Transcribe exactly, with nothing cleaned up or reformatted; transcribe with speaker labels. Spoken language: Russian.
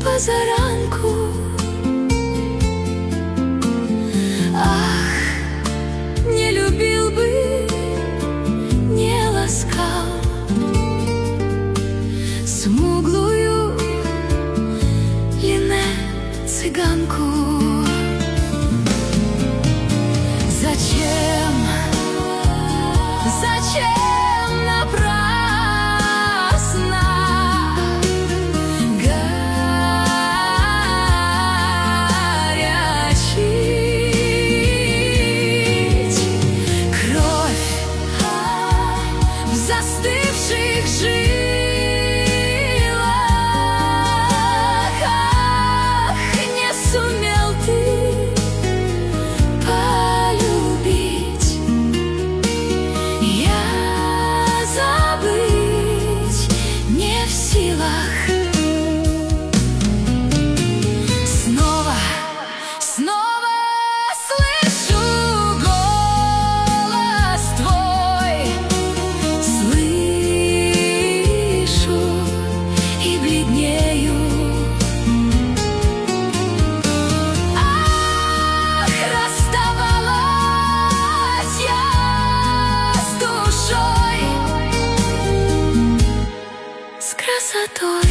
Speaker 1: позаранку. Ах, не любил бы, не ласкал смуглую Лине цыганку. Зачем, зачем напрасно горячить кровь в застывших жилах? Ах, не сумел ты полюбить, я забыть не в силах. Снова, снова слышу голос твой, слышу и бледнею. Ах, расставалась я с душой, с красотой.